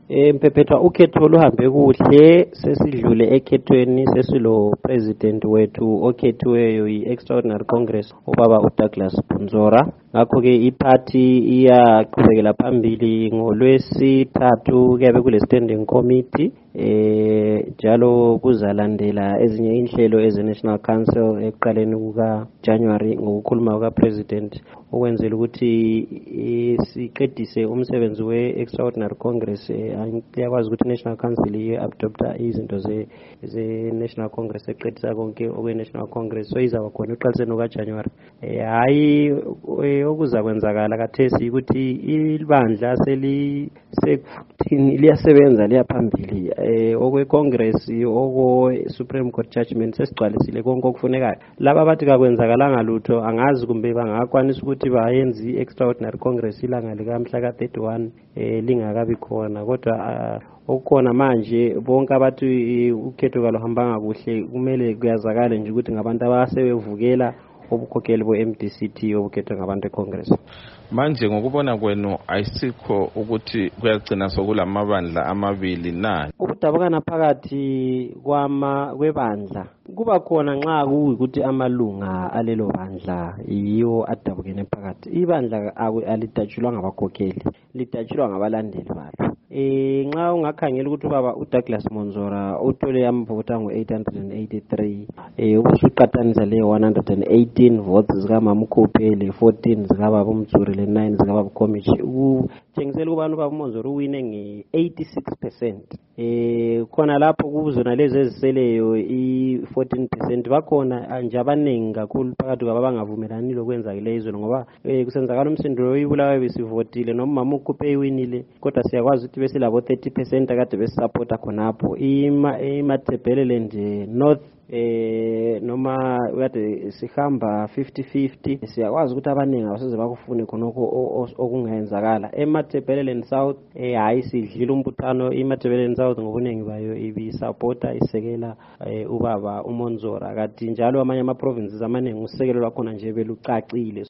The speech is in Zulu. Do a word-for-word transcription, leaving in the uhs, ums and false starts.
Eh Mphephetwa ukhetho luhambe kuhle sesidlule ekhethweni sesilo president wethu okhethiweyo yi-Extraordinary Congress ubaba uDouglas Bunzora. Ngakho ke iparty iyaqhubekela phambili ngolwesithathu kuyabe kule standing committee eh njalo kuzalandela ezinye inhlelo eze National Council ekuqaleni kuka January ngokukhuluma kuka president ukwenzela ukuthi siqedise umsebenzi we-Extraordinary Congress. Kuyakwazi ukuthi National Council i-adopta izinto ze ze National Congress eqedisa konke okwe National Congress, so izaba khona eqaliseni kuka January. Hayi okuza kwenzakala kathesi ukuthi ibandla seli sekuthini liyasebenza liyaphambili eh okwe Congress okwe Supreme Court judgment sesigcwalisile konke okufunekayo. Laba bathi kakwenzakalanga lutho angazi kumbe bangakwanisa ukuthi bayenze i-Extraordinary Congress ilanga likamhla ka thirty-one eh lingakabi khona, kodwa okukhona manje bonke abathi ukhetho kaluhambanga kuhle kumele kuyazakala nje ukuthi ngabantu abasebevukela obukhokheli bo-M D C T obukhethwe ngabantu eCongress. Manje ngokubona kwenu ayisikho ukuthi kuyagcina sokulamabandla amabili na ukudabukana phakathi kwama kwebandla kuba khona nxa kuyikuthi amalunga alelo bandla yiwo adabukene phakathi. Ibandla alidatshulwa ngabakhokheli, lidatshulwa ngabalandeli balo. Eh nxa ungakhangela ukuthi ubaba uDouglas Bunzora uthole amavoti angu eight hundred eighty-three eh ubusuqathanisa le one hundred eighteen votes zika Mamkhuphe le fourteen zika baba uMtsuri le nine zika baba Komichi utshengisela kubani ubaba uMonzora uwine nge eighty-six percent. Eh khona lapho kuzona lezi eziseleyo i fourteen percent bakhona nje abaningi kakhulu phakathi kwaba bangavumelani lokwenza lezo ngoba kusenzakala umsindo oyibulawe besivotile noma Mamkhuphe iwinile kodwa siyakwazi ukuthi besilabo thirty percent akade besupporta khonapho iMatabeleland North eh noma kade sihamba fifty fifty. Siyakwazi ukuthi abaningi abaseze bakufune khonoko okungenzakala. eMatabeleland South eh hayi sidlile umbuthano iMatabeleland South ngobuningi bayo ibisupporta isekela ubaba uMonzora, kanti njalo amanye ama provinces amaningi usekelo lwakhona nje belucacile.